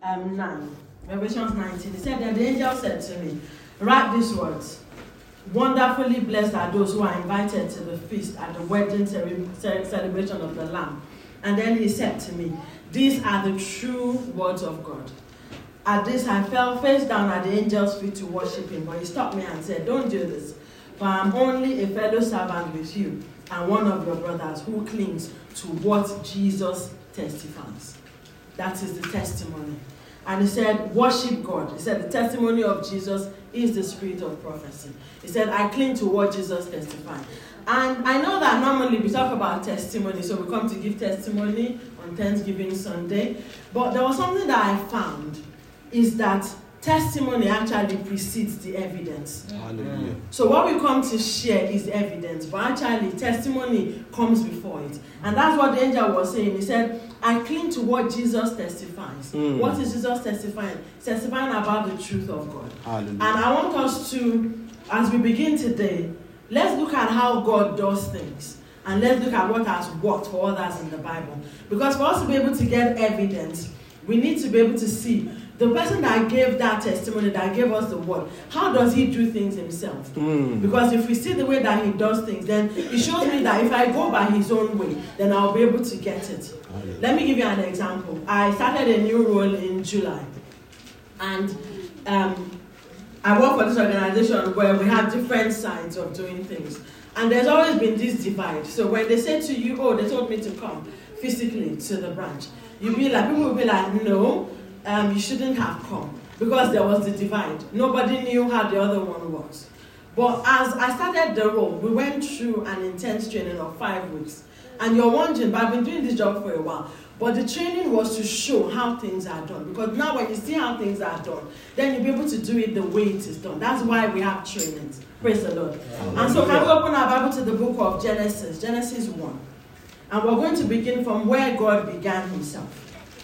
9, Revelations 19. He said that the angel said to me, write these words. Wonderfully blessed are those who are invited to the feast at the wedding celebration of the Lamb. And then he said to me, these are the true words of God. At this, I fell face down at the angel's feet to worship him. But he stopped me and said, don't do this, for I am only a fellow servant with you and one of your brothers who clings to what Jesus testifies. That is the testimony. And he said, worship God. He said, the testimony of Jesus is the spirit of prophecy. He said, I cling to what Jesus testified. And I know that normally we talk about testimony, so we come to give testimony on Thanksgiving Sunday. But there was something that I found, is that testimony actually precedes the evidence. Hallelujah. So what we come to share is evidence, but actually testimony comes before it. And that's what the angel was saying. He said, I cling to what Jesus testifies. What is Jesus testifying? Testifying about the truth of God. Hallelujah. And I want us to, as we begin today, let's look at how God does things. And let's look at what has worked for others in the Bible. Because for us to be able to get evidence, we need to be able to see the person that gave that testimony, that gave us the word, how does he do things himself? Because if we see the way that he does things, then it shows me that if I go by his own way, then I'll be able to get it. Let me give you an example. I started a new role in July. And I work for this organization where we have different sides of doing things. And there's always been this divide. So when they say to you, oh, they told me to come physically to the branch, you'll be like, people will be like, no, you shouldn't have come. Because there was the divide. Nobody knew how the other one was. But as I started the role, we went through an intense training of 5 weeks. And you're wondering, but I've been doing this job for a while. But the training was to show how things are done. Because now when you see how things are done, then you'll be able to do it the way it is done. That's why we have trainings. Praise the Lord. And so can we open our Bible to the book of Genesis, Genesis 1. And we're going to begin from where God began himself.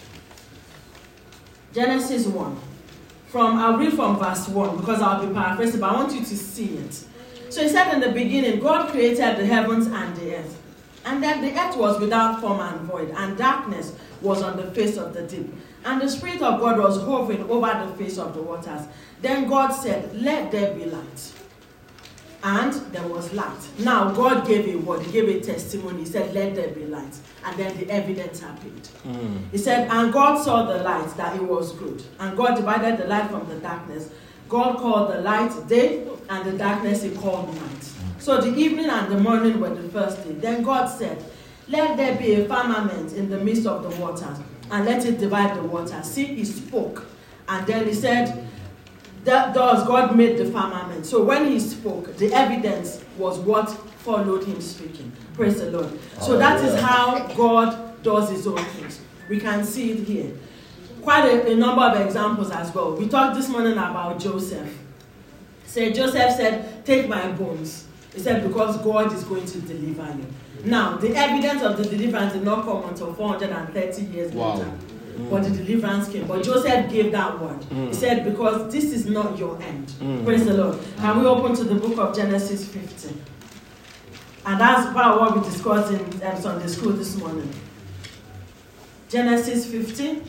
Genesis 1. I'll read from verse 1 because I'll be paraphrasing, but I want you to see it. So he said in the beginning, God created the heavens and the earth. And then the earth was without form and void, and darkness was on the face of the deep. And the Spirit of God was hovering over the face of the waters. Then God said, let there be light. And there was light. Now God gave a word, he gave a testimony. He said, let there be light. And then the evidence appeared. He said, and God saw the light, that it was good. And God divided the light from the darkness. God called the light day, and the darkness he called night. So the evening and the morning were the first day. Then God said, let there be a firmament in the midst of the waters, and let it divide the waters. See, he spoke. And then he said, thus God made the firmament. So when he spoke, the evidence was what followed him speaking. Praise the Lord. So that is how God does his own things. We can see it here. Quite a number of examples as well. We talked this morning about Joseph. Joseph said, take my bones. He said, because God is going to deliver you. Now, the evidence of the deliverance did not come until 430 years later. But the deliverance came. But Joseph gave that word. He said, because this is not your end. Praise the Lord. Can we open to the book of Genesis 50? And that's part of what we discussed in Sunday school this morning. Genesis 50.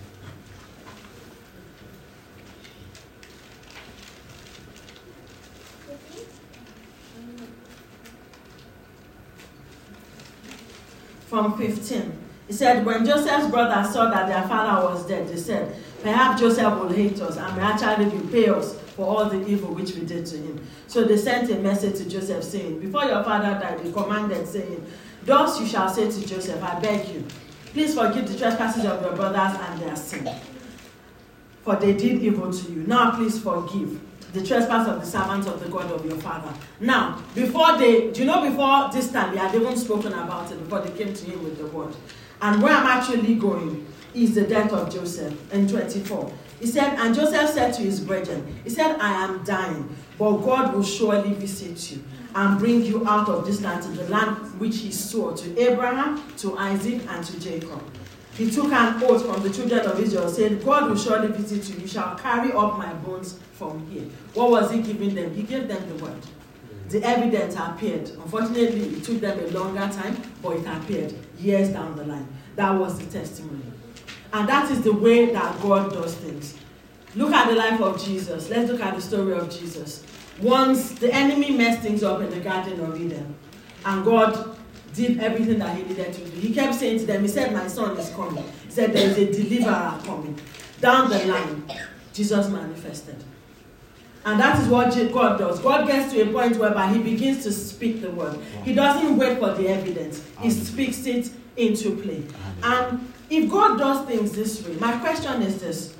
From 15. He said, when Joseph's brothers saw that their father was dead, they said, perhaps Joseph will hate us and may actually repay us for all the evil which we did to him. So they sent a message to Joseph saying, before your father died, he commanded, saying, thus you shall say to Joseph, I beg you, please forgive the trespasses of your brothers and their sin, for they did evil to you. Now please forgive the trespass of the servants of the God of your father. Now, before this time, they had even spoken about it, before they came to him with the word. And where I'm actually going is the death of Joseph in 24. He said, and Joseph said to his brethren, he said, I am dying, but God will surely visit you and bring you out of this land to the land which he swore to Abraham, to Isaac, and to Jacob. He took an oath from the children of Israel, saying, God will surely visit you. You shall carry up my bones from here. What was he giving them? He gave them the word. The evidence appeared. Unfortunately, it took them a longer time, but it appeared years down the line. That was the testimony. And that is the way that God does things. Look at the life of Jesus. Let's look at the story of Jesus. Once the enemy messed things up in the Garden of Eden, and God did everything that he needed to do. He kept saying to them, he said, my son is coming. He said, there is a deliverer coming. Down the line, Jesus manifested. And that is what God does. God gets to a point whereby he begins to speak the word. He doesn't wait for the evidence. He speaks it into play. And if God does things this way, my question is this.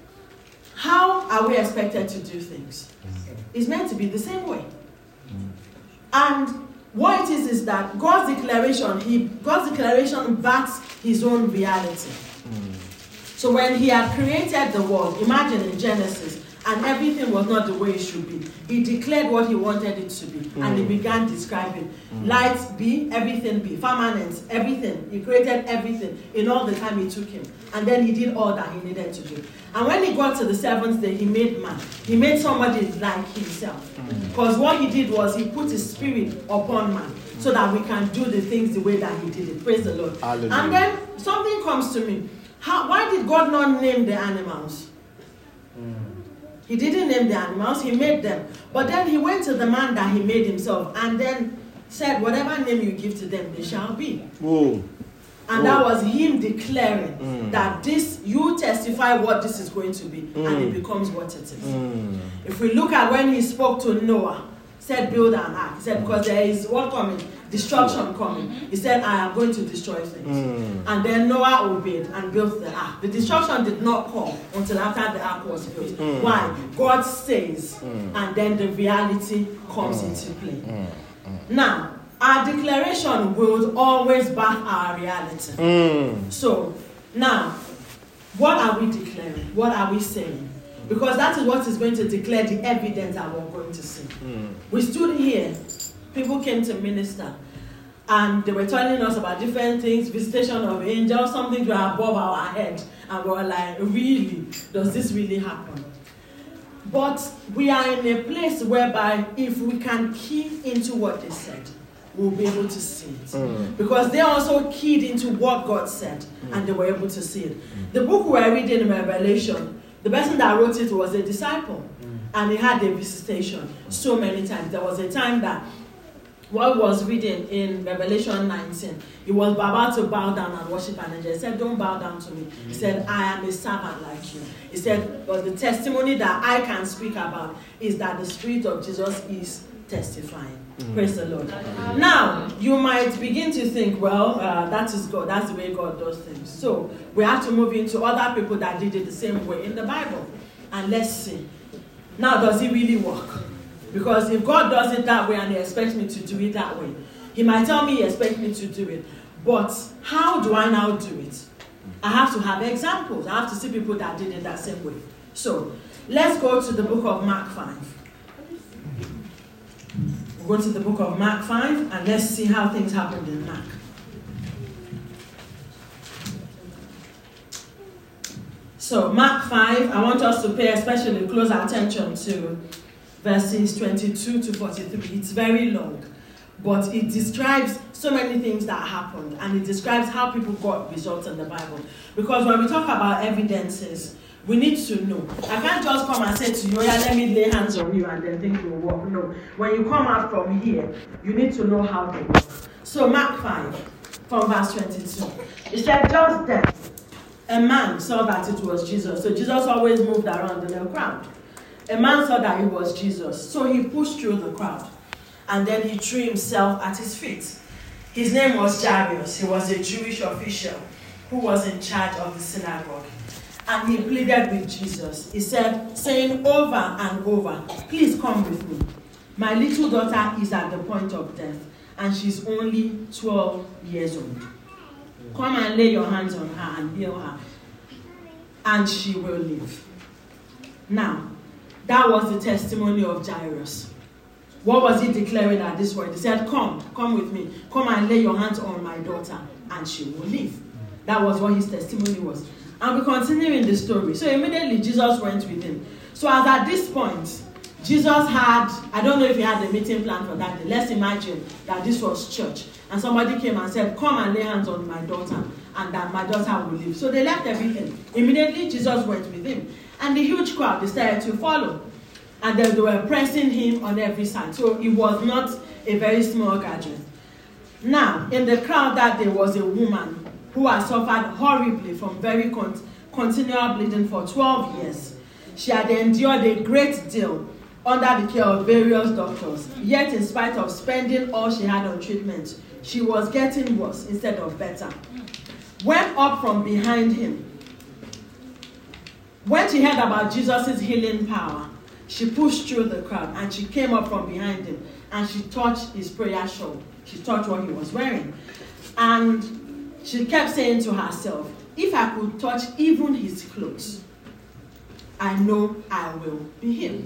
How are we expected to do things? It's meant to be the same way. And what it is that God's declaration backs his own reality. So when he had created the world, imagine in Genesis, and everything was not the way it should be. He declared what he wanted it to be, and he began describing. Light be, everything be. Firmaments, everything. He created everything in all the time it took him. And then he did all that he needed to do. And when he got to the seventh day, he made man. He made somebody like himself. Because what he did was he put his spirit upon man, so that we can do the things the way that he did it. Praise the Lord. Hallelujah. And then something comes to me. Why did God not name the animals? He didn't name the animals, he made them. But then he went to the man that he made himself and then said, whatever name you give to them, they shall be. And that was him declaring that this, you testify what this is going to be, and it becomes what it is. If we look at when he spoke to Noah, said build an ark. He said, because there is what coming? Destruction coming. He said, I am going to destroy things. And then Noah obeyed and built the ark. The destruction did not come until after the ark was built. Why? God says, and then the reality comes into play. Now, our declaration will always back our reality. So, now, what are we declaring? What are we saying? Because that is what is going to declare the evidence that we're going to see. We stood here, people came to minister, and they were telling us about different things, visitation of angels, something were above our head, and we were like, really? Does this really happen? But we are in a place whereby if we can key into what they said, we'll be able to see it. Because they also keyed into what God said, and they were able to see it. The book we are reading in Revelation, the person that wrote it was a disciple, and he had a visitation so many times. There was a time that what was reading in Revelation 19, he was about to bow down and worship an angel. He said, don't bow down to me. He said, I am a servant like you. He said, but the testimony that I can speak about is that the Spirit of Jesus is testifying. Praise the Lord. Now, you might begin to think, well, that is God. That's the way God does things. So, we have to move into other people that did it the same way in the Bible. And let's see. Now, does it really work? Because if God does it that way and he expects me to do it that way, he might tell me he expects me to do it. But how do I now do it? I have to have examples. I have to see people that did it that same way. So, let's go to the book of Mark 5. We'll go to the book of Mark 5 and let's see how things happened in Mark. So, Mark 5, I want us to pay especially close attention to verses 22 to 43. It's very long, but it describes so many things that happened, and it describes how people got results in the Bible. Because when we talk about evidences, we need to know. I can't just come and say to you, yeah, let me lay hands on you and then things will work. No. When you come out from here, you need to know how they work. So Mark 5, from verse 22. It said, just then, a man saw that it was Jesus. So Jesus always moved around in the crowd. A man saw that it was Jesus. So he pushed through the crowd. And then he threw himself at his feet. His name was Jairus. He was a Jewish official who was in charge of the synagogue. And he pleaded with Jesus. He said, saying over and over, please come with me. My little daughter is at the point of death, and she's only 12 years old. Come and lay your hands on her and heal her, and she will live. Now, that was the testimony of Jairus. What was he declaring at this point? He said, come with me. Come and lay your hands on my daughter, and she will live. That was what his testimony was. And we continue in the story. So immediately Jesus went with him. So as at this point, Jesus had, I don't know if he had a meeting plan for that day. Let's imagine that this was church. And somebody came and said, come and lay hands on my daughter, and that my daughter will live. So they left everything. Immediately, Jesus went with him. And the huge crowd, they started to follow. And they were pressing him on every side. So it was not a very small gathering. Now, in the crowd that day was a woman who had suffered horribly from very continual bleeding for 12 years. She had endured a great deal under the care of various doctors. Yet, in spite of spending all she had on treatment, she was getting worse instead of better. Went up from behind him. When she heard about Jesus' healing power, she pushed through the crowd and she came up from behind him and she touched his prayer shawl. She touched what he was wearing. And she kept saying to herself, if I could touch even his clothes, I know I will be healed.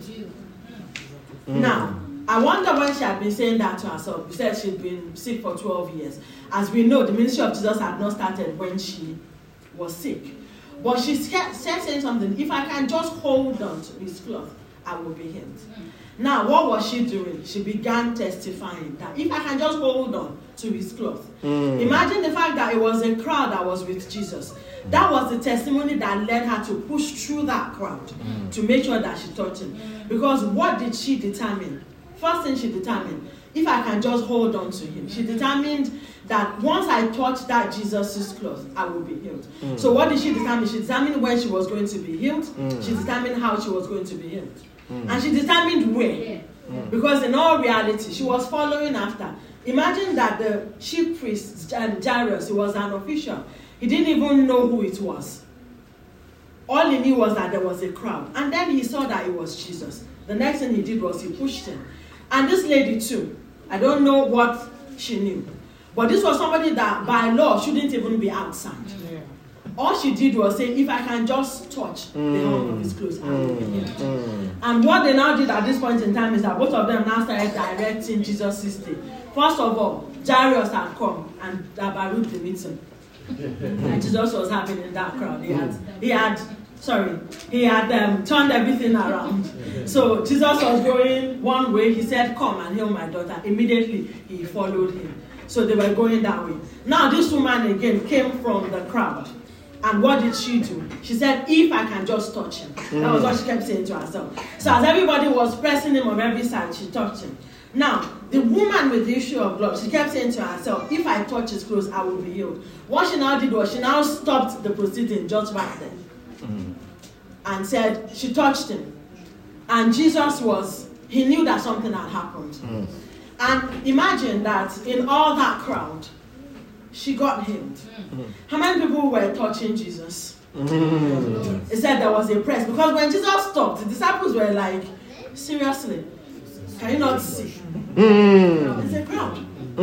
Now, I wonder when she had been saying that to herself. She said she'd been sick for 12 years. As we know, the ministry of Jesus had not started when she was sick. But she kept saying something, if I can just hold on to his cloth, I will be healed. Now, what was she doing? She began testifying that if I can just hold on to his cloth. Imagine the fact that it was a crowd that was with Jesus. That was the testimony that led her to push through that crowd to make sure that she touched him. Because what did she determine? First thing she determined, if I can just hold on to him. She determined that once I touch that Jesus' cloth, I will be healed. So what did she determine? She determined when she was going to be healed. She determined how she was going to be healed. And she determined where. Because in all reality, she was following after. Imagine that the chief priest, Jairus, he was an official. He didn't even know who it was. All he knew was that there was a crowd. And then he saw that it was Jesus. The next thing he did was he pushed him. And this lady too, I don't know what she knew. But this was somebody that by law shouldn't even be outside. All she did was say, if I can just touch the hem of his clothes, I will be healed. And what they now did at this point in time is that both of them now started directing Jesus' day. First of all, Jairus had come and abarued the meeting. And Jesus was having in that crowd. He had turned everything around. So Jesus was going one way. He said, come and heal my daughter. Immediately, he followed him. So they were going that way. Now this woman again came from the crowd. And what did she do? She said, if I can just touch him. That was what she kept saying to herself. So as everybody was pressing him on every side, she touched him. Now, the woman with the issue of blood, she kept saying to herself, if I touch his clothes, I will be healed. What she now did was she now stopped the proceeding just right then. And said, she touched him. And Jesus he knew that something had happened. And imagine that in all that crowd, she got healed. How many people were touching Jesus? It said there was a press. Because when Jesus stopped, the disciples were like, seriously, can you not see? It's a crowd.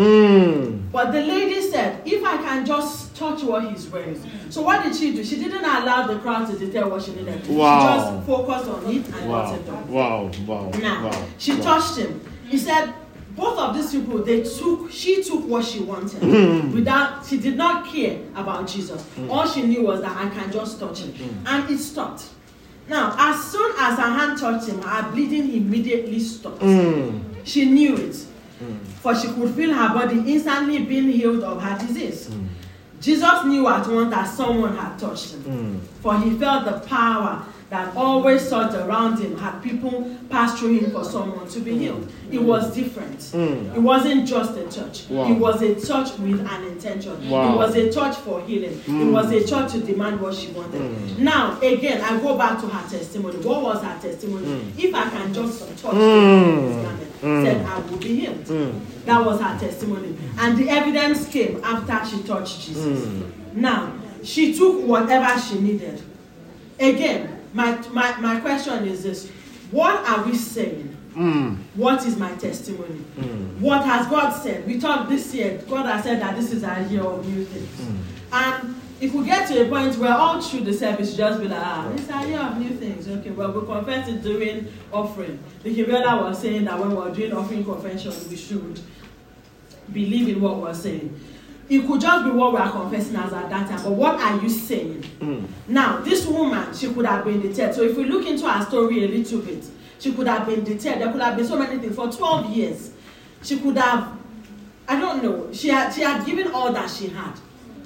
But the lady said, if I can just touch what he's wearing. So what did she do? She didn't allow the crowd to detail what she needed. Wow. She just focused on it and got it done. Wow. Now, she touched him. He said, both of these people, she took what she wanted. She did not care about Jesus. All she knew was that I can just touch him. And it stopped. Now, as soon as her hand touched him, her bleeding immediately stopped. She knew it. For she could feel her body instantly being healed of her disease. Jesus knew at once that someone had touched him. For he felt the power that always surged around him had people pass through him for someone to be healed. It was different. It wasn't just a touch. It was a touch with an intention. It was a touch for healing. It was a touch to demand what she wanted. Now, again, I go back to her testimony. What was her testimony? If I can just touch his garment, said I will be healed. That was her testimony. And the evidence came after she touched Jesus. Now, she took whatever she needed. Again, my question is this. What are we saying? What is my testimony? What has God said? We talked this year. God has said that this is our year of new things. And if we get to a point where all through the service, just be like, it's our year of new things. Okay, well, we confess it during offering. The Kibiola was saying that when we were doing offering confession, we should believe in what we're saying. It could just be what we are confessing as at that time. But what are you saying? Now, this woman, she could have been deterred. So if we look into her story a little bit, she could have been deterred. There could have been so many things. For 12 years, she could have, I don't know, she had given all that she had.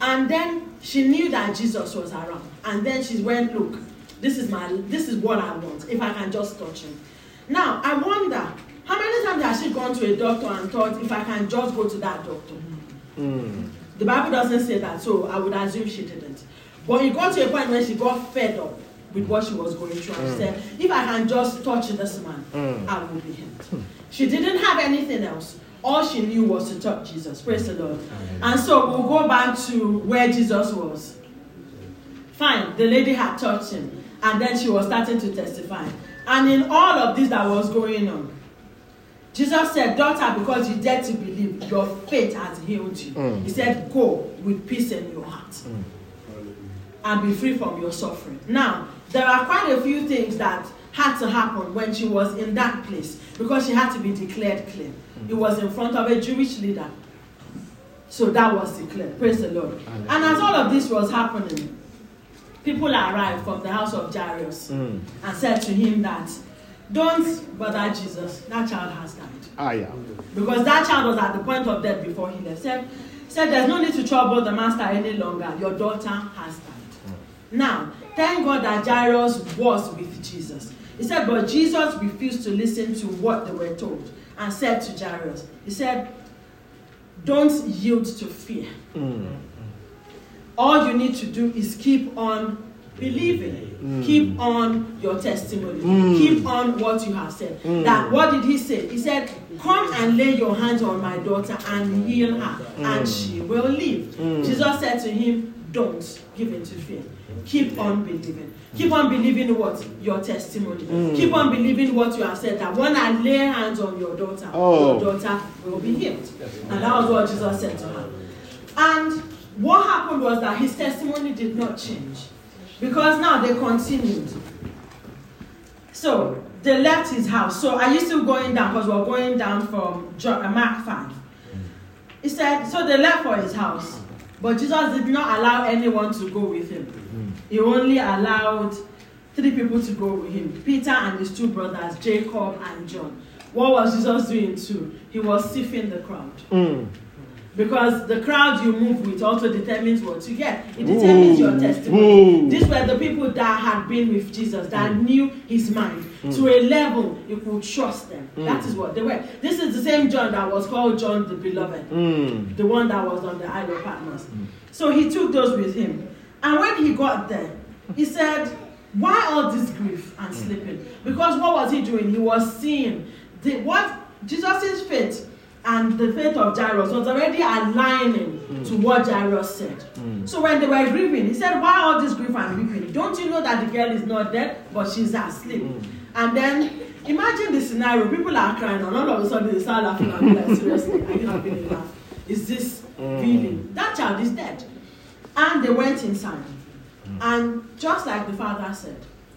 And then she knew that Jesus was around. And then she went, look, this is what I want, if I can just touch him. Now, I wonder, how many times has she gone to a doctor and thought, if I can just go to that doctor? The Bible doesn't say that, so I would assume she didn't. But it got to a point when she got fed up with what she was going through. And she said, if I can just touch this man, I will be healed. She didn't have anything else. All she knew was to touch Jesus. Praise the Lord. And so we'll go back to where Jesus was. Fine, the lady had touched him. And then she was starting to testify. And in all of this that was going on, Jesus said, daughter, because you dared to believe, your faith has healed you. He said, go with peace in your heart. And be free from your suffering. Now, there are quite a few things that had to happen when she was in that place. Because she had to be declared clean. It was in front of a Jewish leader. So that was declared. Praise the Lord. And as all of this was happening, people arrived from the house of Jairus and said to him that, don't bother Jesus, that child has died. Because that child was at the point of death before he left. Said there's no need to trouble the master any longer. Your daughter has died. Now, thank God that Jairus was with Jesus. He said, but Jesus refused to listen to what they were told and said to Jairus, he said, don't yield to fear. All you need to do is keep on believing. Keep on your testimony. Keep on what you have said. That, what did he say? He said, come and lay your hands on my daughter and heal her, and she will live. Jesus said to him, don't give in to fear. Keep on believing. Keep on believing what? Your testimony. Keep on believing what you have said, that when I lay hands on your daughter will be healed. And that was what Jesus said to her. And what happened was that his testimony did not change. Because now they continued. So they left his house. So are you still going down? Because we're going down from Mark 5. He said, so they left for his house. But Jesus did not allow anyone to go with him. He only allowed 3 people to go with him. Peter and his 2 brothers, Jacob and John. What was Jesus doing too? He was sifting the crowd. Because the crowd you move with also determines what you get. It determines your testimony. These were the people that had been with Jesus, that knew his mind. To a level, you could trust them. That is what they were. This is the same John that was called John the Beloved. The one that was on the Isle of Patmos. So he took those with him. And when he got there, he said, why all this grief and sleeping? Because what was he doing? He was seeing what Jesus' faith and the faith of Jairus was already aligning to what Jairus said. So when they were grieving, he said, why all this grief and weeping? Don't you know that the girl is not dead, but she's asleep? And then, imagine the scenario. People are crying, and all of a sudden they start laughing and be like, seriously, are you not going to laugh? Is this feeling? That child is dead. And they went inside. And just like the father said,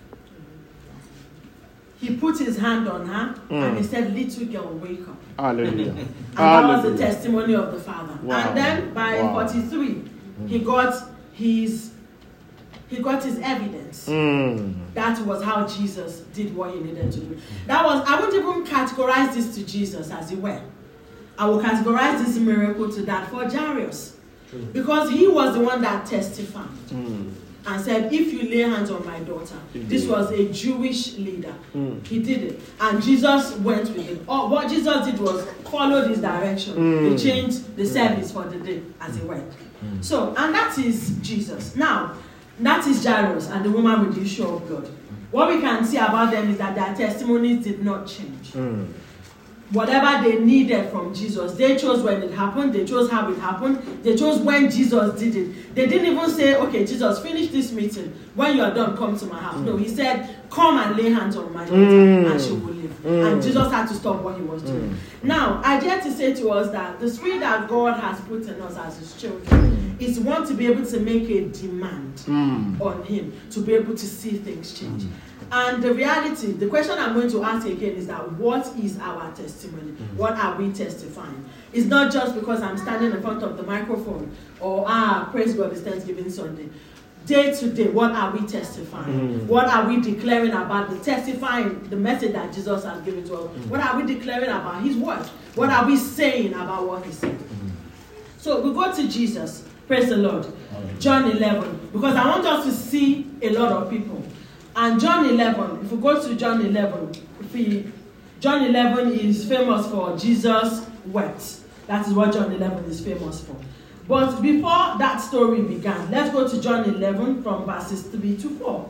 he put his hand on her and he said, little girl, wake up. Hallelujah. And that was the testimony of the father. Wow. And then by 43, he got his evidence. That was how Jesus did what he needed to do. I wouldn't even categorize this to Jesus as it were. I will categorize this miracle to that for Jairus. Because he was the one that testified. And said, if you lay hands on my daughter. This was a Jewish leader. He did it. And Jesus went with it. What Jesus did was followed his direction. He changed the service for the day as he went. So, and that is Jesus. Now, that is Jairus and the woman with the issue of blood. What we can see about them is that their testimonies did not change. Whatever they needed from Jesus, they chose when it happened, they chose how it happened, they chose when Jesus did it. They didn't even say, okay, Jesus, finish this meeting. When you are done, come to my house. No, he said, come and lay hands on my daughter and she will live. And Jesus had to stop what he was doing. Now, I dare to say to us that the spirit that God has put in us as his children is want to be able to make a demand on him, to be able to see things change. And the reality, the question I'm going to ask again is that what is our testimony? What are we testifying? It's not just because I'm standing in front of the microphone or, praise God, it's Thanksgiving Sunday. Day to day, what are we testifying? What are we declaring about the message that Jesus has given to us? What are we declaring about his word? What are we saying about what he said? So we go to Jesus Praise the Lord. John 11. Because I want us to see a lot of people. And John 11, if we go to John 11, John 11 is famous for Jesus wept. That is what John 11 is famous for. But before that story began, let's go to John 11 from verses 3 to 4.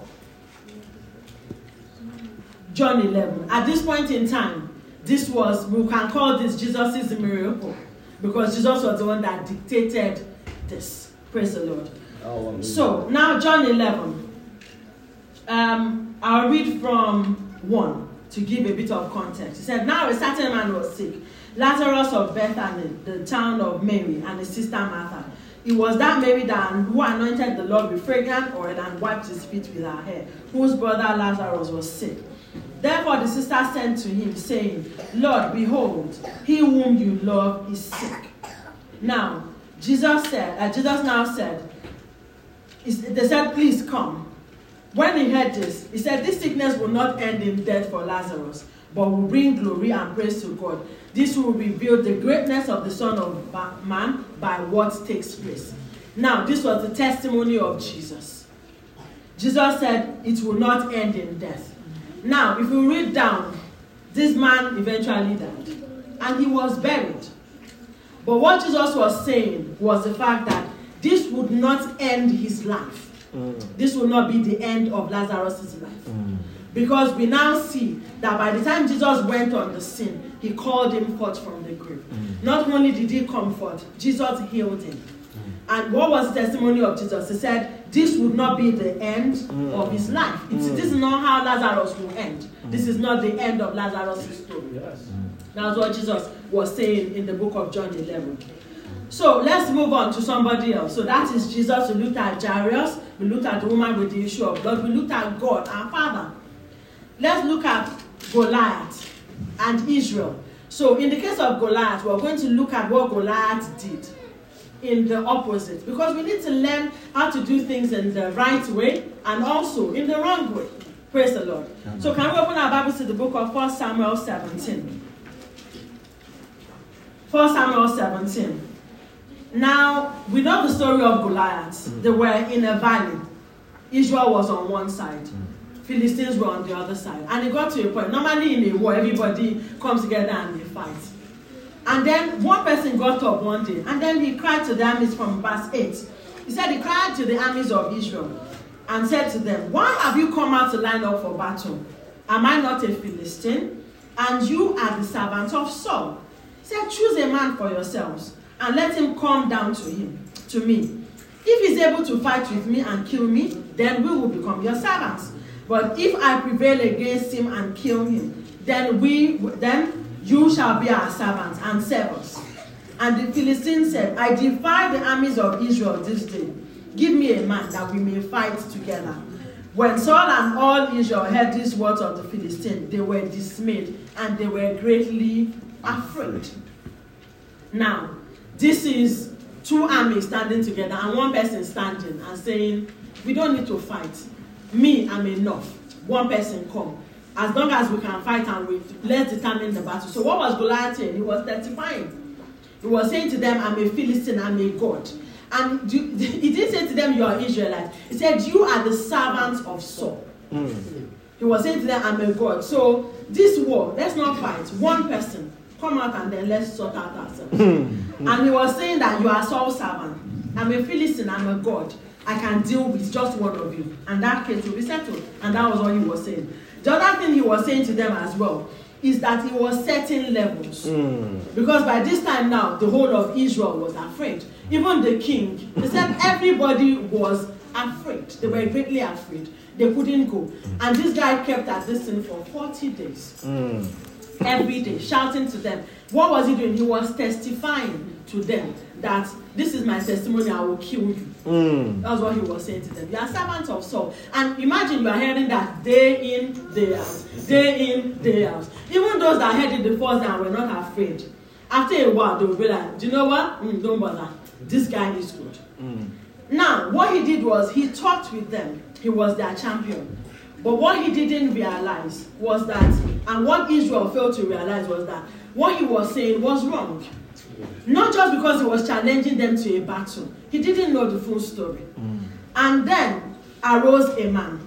John 11. At this point in time, this was, we can call this Jesus' miracle. Because Jesus was the one that dictated this. Praise the Lord. Oh, so, now John 11. I'll read from 1 to give a bit of context. He said, now a certain man was sick, Lazarus of Bethany, the town of Mary, and his sister Martha. It was that Mary who anointed the Lord with fragrant oil and wiped his feet with her hair, whose brother Lazarus was sick. Therefore the sister sent to him, saying, Lord, behold, he whom you love is sick. Now, Jesus now said, they said, please come. When he heard this, he said, this sickness will not end in death for Lazarus, but will bring glory and praise to God. This will reveal the greatness of the Son of Man by what takes place. Now, this was the testimony of Jesus. Jesus said it will not end in death. Now, if you read down, this man eventually died, and he was buried. But what Jesus was saying was the fact that this would not end his life. This will not be the end of Lazarus' life. Because we now see that by the time Jesus went on the scene, he called him forth from the grave. Not only did he come forth, Jesus healed him. And what was the testimony of Jesus? He said, this would not be the end of his life. This is not how Lazarus will end. This is not the end of Lazarus' story. Yes. That's what Jesus was saying in the book of John 11. So let's move on to somebody else. So that is Jesus. We looked at Jairus. We looked at the woman with the issue of blood. We looked at God, our Father. Let's look at Goliath and Israel. So in the case of Goliath, we're going to look at what Goliath did in the opposite. Because we need to learn how to do things in the right way and also in the wrong way. Praise the Lord. Amen. So can we open our Bibles to the book of 1 Samuel 17? 1 Samuel 17. Now, we know the story of Goliath. They were in a valley. Israel was on one side. Philistines were on the other side. And it got to a point. Normally in a war, everybody comes together and they fight. And then one person got up one day. And then he cried to the armies from verse 8. He said he cried to the armies of Israel and said to them, why have you come out to line up for battle? Am I not a Philistine? And you are the servant of Saul. He said, choose a man for yourselves and let him come down to me. If he's able to fight with me and kill me, then we will become your servants. But if I prevail against him and kill him, then you shall be our servants and serve us. And the Philistines said, I defy the armies of Israel this day. Give me a man that we may fight together. When Saul and all Israel heard these words of the Philistines, they were dismayed and they were greatly afraid. Now, this is two armies standing together and one person standing and saying, we don't need to fight. Me, I'm enough. One person come. As long as we can fight and let's determine the battle. So what was Goliath saying? He was testifying. He was saying to them, I'm a Philistine, I'm a god. And he didn't say to them, you are Israelites. He said, you are the servants of Saul. He was saying to them, I'm a god. So this war, let's not fight. One person. Come out and then let's sort out ourselves. And he was saying that you are Saul's servant. I'm a Philistine, I'm a god. I can deal with just one of you. And that case will be settled. And that was what he was saying. The other thing he was saying to them as well is that he was setting levels. Because by this time now, the whole of Israel was afraid. Even the king. They said everybody was afraid. They were greatly afraid. They couldn't go. And this guy kept at this thing for 40 days. Every day, shouting to them. What was he doing? He was testifying to them that this is my testimony, I will kill you. That's what he was saying to them. You are servants of Saul. And imagine you are hearing that day in, day out. Day in, day out. Even those that heard it the first day and were not afraid. After a while, they will be like, do you know what? Don't bother. This guy is good. Now, what he did was he talked with them. He was their champion. But what he didn't realize was that, and what Israel failed to realize was that what he was saying was wrong. Not just because he was challenging them to a battle. He didn't know the full story. And then arose a man.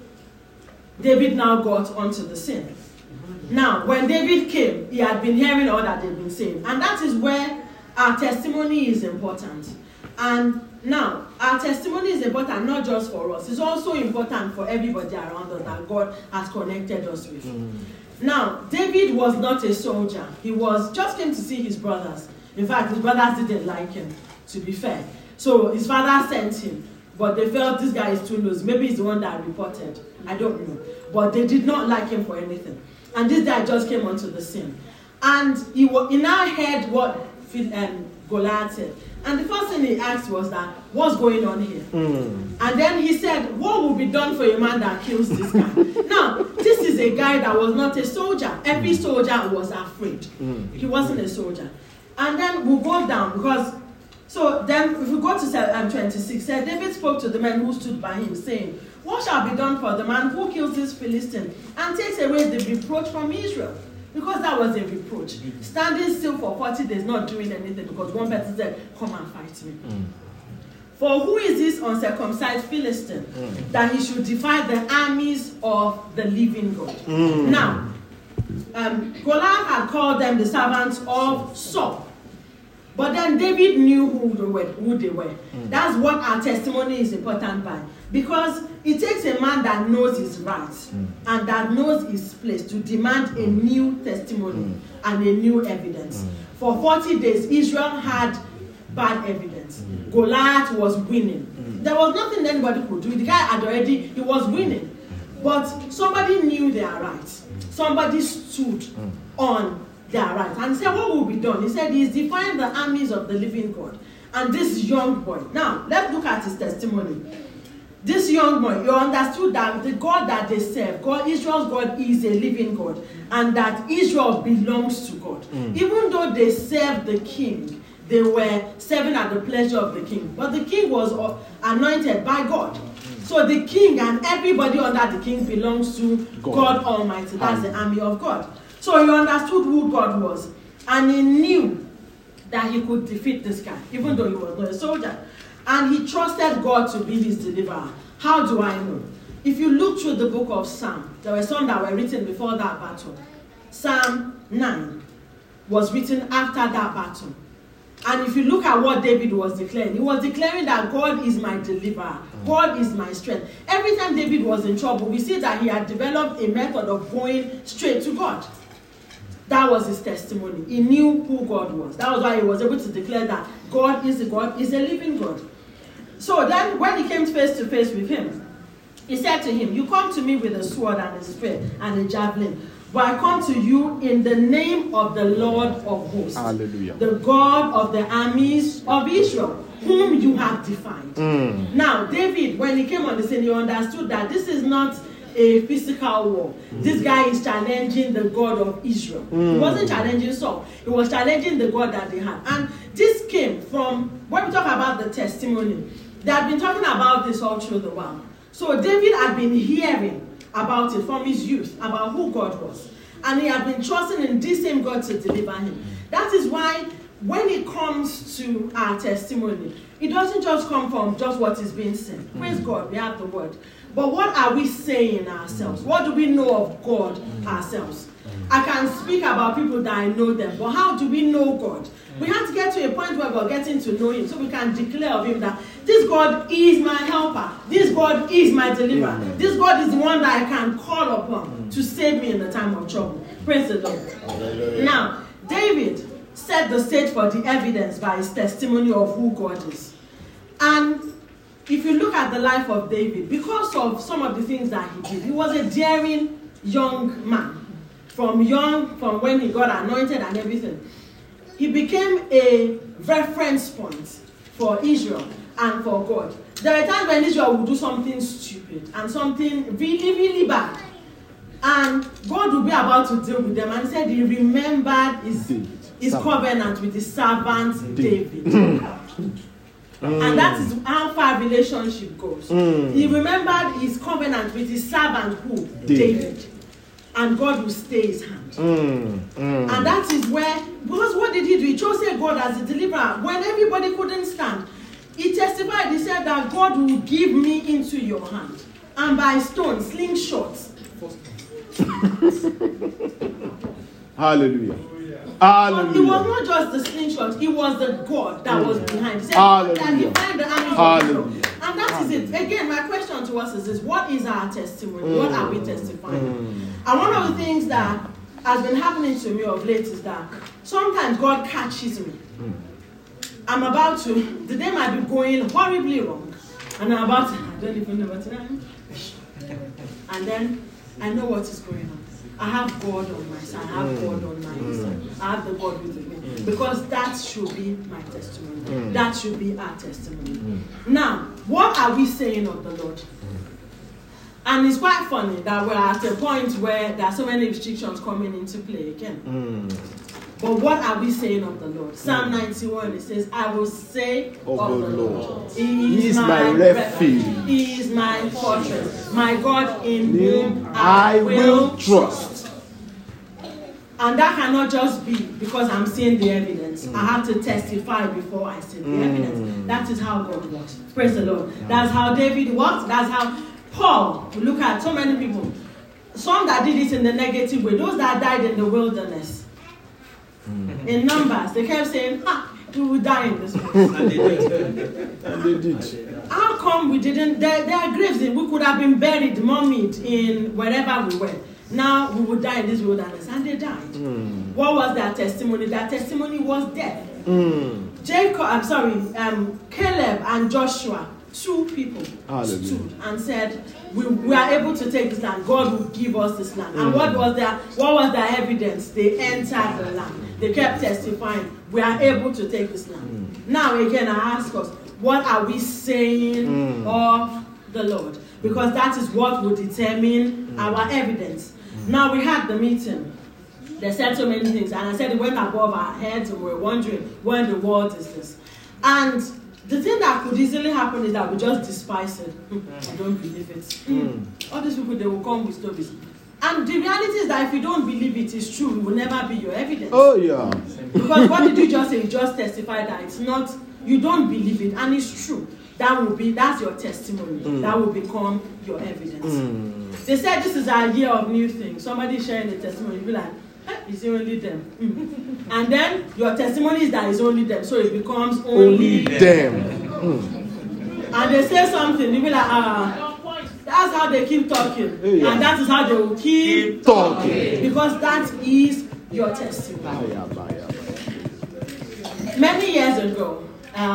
David now got onto the scene. Now, when David came, he had been hearing all that they've been saying. And that is where our testimony is important. And now, our testimony is important not just for us. It's also important for everybody around us that God has connected us with. Now, David was not a soldier. He just came to see his brothers. In fact, his brothers didn't like him, to be fair. So his father sent him. But they felt this guy is too loose. Maybe he's the one that reported. I don't know. But they did not like him for anything. And this guy just came onto the scene. And he now heard what Goliath said. And the first thing he asked was that, what's going on here? And then he said, what will be done for a man that kills this guy? Now, this is a guy that was not a soldier. Every soldier was afraid. He wasn't a soldier. And then we'll go down because, so then if we go to 26, said David spoke to the men who stood by him, saying, what shall be done for the man who kills this Philistine and takes away the reproach from Israel? Because that was a reproach. Standing still for 40 days, not doing anything, because one person said, come and fight me. For who is this uncircumcised Philistine that he should defy the armies of the living God? Now, Goliath had called them the servants of Saul. But then David knew who they were. That's what our testimony is important by. Because it takes a man that knows his rights and that knows his place to demand a new testimony and a new evidence. For 40 days, Israel had bad evidence. Goliath was winning. There was nothing anybody could do. The guy he was winning. But somebody knew their rights. Somebody stood on their rights and said, what will be done? He said, he's defying the armies of the living God. And this young boy. Now, let's look at his testimony. This young boy, you understood that the God that they serve, Israel's God is a living God, and that Israel belongs to God. Even though they served the king, they were serving at the pleasure of the king. But the king was anointed by God. So the king and everybody under the king belongs to God Almighty. That's the army of God. So he understood who God was. And he knew that he could defeat this guy, even though he was not a soldier. And he trusted God to be his deliverer. How do I know? If you look through the book of Psalm, there were some that were written before that battle. Psalm 9 was written after that battle. And if you look at what David was declaring, he was declaring that God is my deliverer. God is my strength. Every time David was in trouble, we see that he had developed a method of going straight to God. That was his testimony. He knew who God was. That was why he was able to declare that God is a living God. So then when he came face to face with him, he said to him, you come to me with a sword and a spear and a javelin, but I come to you in the name of the Lord of hosts, Hallelujah. The God of the armies of Israel, whom you have defied. Now, David, when he came on the scene, he understood that this is not a physical war. This guy is challenging the God of Israel. He wasn't challenging Saul. He was challenging the God that they had. And this came from, when we talk about the testimony, they had been talking about this all through the while. So David had been hearing about it from his youth, about who God was. And he had been trusting in this same God to deliver him. That is why when it comes to our testimony, it doesn't just come from just what is being said. Praise God, we have the word. But what are we saying ourselves? What do we know of God ourselves? I can speak about people that I know them, but how do we know God? We have to get to a point where we're getting to know him so we can declare of him that this God is my helper. This God is my deliverer. This God is the one that I can call upon to save me in the time of trouble. Praise the Lord. Now, David set the stage for the evidence by his testimony of who God is. And if you look at the life of David, because of some of the things that he did, he was a daring young man. From when he got anointed and everything. He became a reference point for Israel and for God. There are times when Israel would do something stupid and something really, really bad. And God would be about to deal with them, and said he remembered his covenant with his servant David. And that is how far relationship goes. He remembered his covenant with his servant who? David. and God will stay his hand. And that is where, because what did he do? He chose God as a deliverer. When everybody couldn't stand, he testified, he said that God will give me into your hand. And by stone, slingshots. Hallelujah. Hallelujah. It was not just the slingshot, it was the God that was behind. He said that he found the armies of Israel. And that is it. Again, my question to us is this: what is our testimony? What are we testifying? And one of the things that has been happening to me of late is that sometimes God catches me. I'm about to, the day might be going horribly wrong. And I'm about to, I don't even know what to do. And then I know what is going on. I have God on my side. I have God on my side. I have the God with me. Because that should be my testimony. That should be our testimony. Now, what are we saying of the Lord? And it's quite funny that we're at a point where there are so many restrictions coming into play again. But what are we saying of the Lord? Psalm 91, it says, I will say of the Lord, He is my refuge. He is my fortress, my God in whom I will trust. And that cannot just be because I'm seeing the evidence. I have to testify before I see the evidence. That is how God works. Praise the Lord. That's how David works. That's how Paul, we look at so many people. Some that did it in the negative way. Those that died in the wilderness. In Numbers, they kept saying, we will die in this place. And they did. How come we didn't? There are graves. We could have been buried, mummied in wherever we were. Now we would die in this wilderness. And they died. What was their testimony? Their testimony was death. Caleb and Joshua, 2 people stood and said, we are able to take this land. God will give us this land. And what was their evidence? They entered the land. They kept testifying, we are able to take this land. Now again, I ask us, what are we saying of the Lord? Because that is what will determine our evidence. Now we had the meeting. They said so many things. And I said it went above our heads and we were wondering, where in the world is this? And the thing that could easily happen is that we just despise it. I don't believe it. All these people, they will come with stories. And the reality is that if you don't believe it is true, it will never be your evidence. Oh, yeah. Because what did you just say? You just testified that it's not, you don't believe it, and it's true. That's your testimony. That will become your evidence. They said this is our year of new things. Somebody sharing the testimony, you'll be like, it's only them. And then your testimony is that it's only them. So it becomes only them. And they say something, you'll be like, that's how they keep talking. And that is how they will keep talking. Because that is your testimony. Many years ago,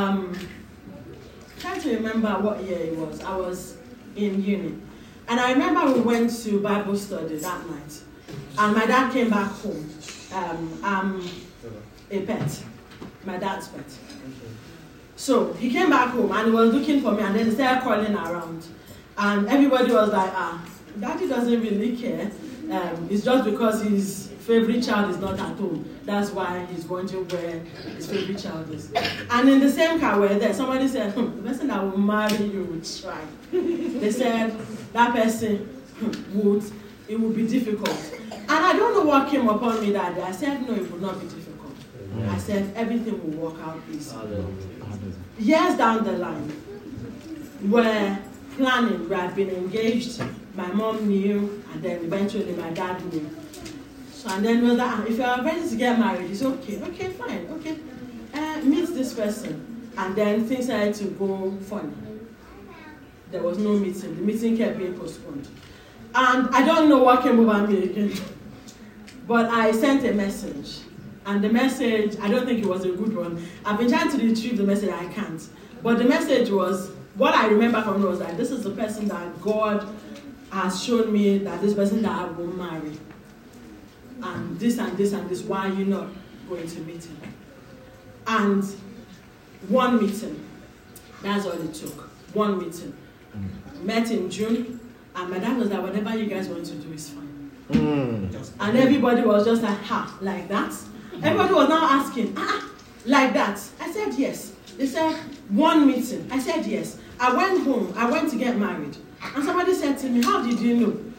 trying to remember what year it was. I was in uni. And I remember we went to Bible study that night. And my dad came back home. I'm a pet. My dad's pet. So he came back home and he was looking for me and then he started calling around. And everybody was like, Daddy doesn't really care. It's just because his favorite child is not at home. That's why he's wondering where his favorite child is. And in the same car where there, somebody said, the person that will marry you would try. They said, that person it would be difficult. And I don't know what came upon me that day. I said, no, it would not be difficult. I said, everything will work out easily. Years down the line, where planning, we had been engaged, my mom knew, and then eventually my dad knew. So, and then was like, if you are ready to get married, it's okay, fine, meet this person. And then things started to go funny. There was no meeting. The meeting kept being postponed. And I don't know what came over me again. But I sent a message. And the message, I don't think it was a good one. I've been trying to retrieve the message, I can't. But the message was, what I remember from it was that this is the person that God has shown me that this person that I will marry. And this and this and this, why are you not going to meet him? And one meeting, that's all it took. One meeting. Met in June, and my dad was like, whatever you guys want to do is fine. And everybody was just like, like that? Everybody was now asking, like that? I said yes. They said, one meeting. I said yes. I went home. I went to get married. And somebody said to me, how did you know?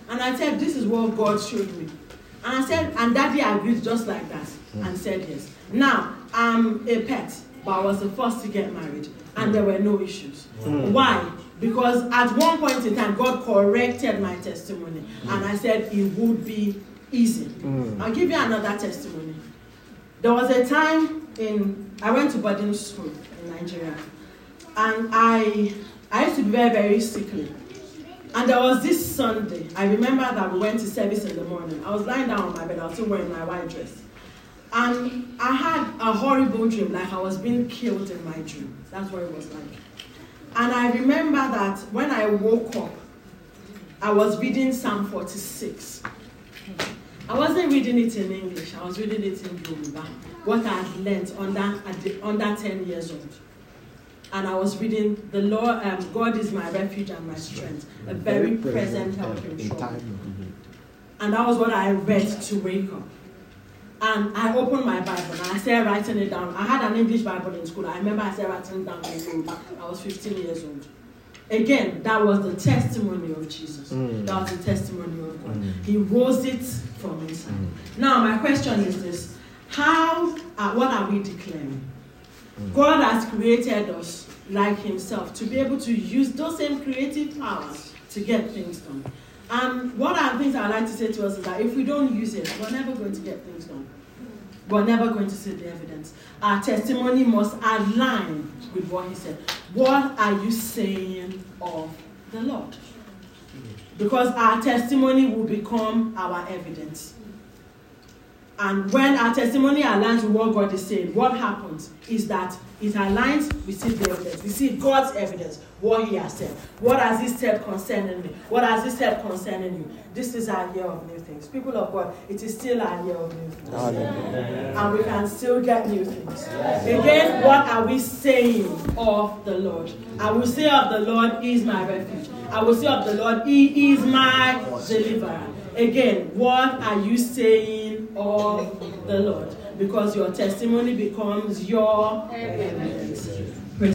And I said, this is what God showed me. And I said, and Daddy agreed just like that and said yes. Now, I'm a pet, but I was the first to get married. And there were no issues. Why? Because at one point in time, God corrected my testimony. And I said it would be easy. I'll give you another testimony. There was a time I went to boarding school in Nigeria. And I used to be very, very sickly. And there was this Sunday, I remember that we went to service in the morning. I was lying down on my bed, I was still wearing my white dress. And I had a horrible dream, like I was being killed in my dream. That's what it was like. And I remember that when I woke up, I was reading Psalm 46. I wasn't reading it in English, I was reading it in Yoruba, what I had learned under 10 years old. And I was reading, the Lord, God is my refuge and my strength, a very present help in trouble. And that was what I read to wake up. And I opened my Bible and I started writing it down. I had an English Bible in school. I remember I started writing it down in Yoruba. I was 15 years old. Again, that was the testimony of Jesus. That was the testimony of God. He rose it from inside. Now, my question is this. What are we declaring? God has created us like himself to be able to use those same creative powers to get things done. And one of the things I like to say to us is that if we don't use it, we're never going to get things done. We're never going to see the evidence. Our testimony must align with what he said. What are you saying of the Lord? Because our testimony will become our evidence. And when our testimony aligns with what God is saying, what happens is that it aligns, we see the evidence. We see God's evidence, what he has said. What has he said concerning me? What has he said concerning you? This is our year of new things. People of God, it is still our year of new things. And we can still get new things. Again, what are we saying of the Lord? I will say of the Lord, he is my refuge. I will say of the Lord, he is my deliverer. Again, what are you saying of the Lord? Because your testimony becomes your evidence.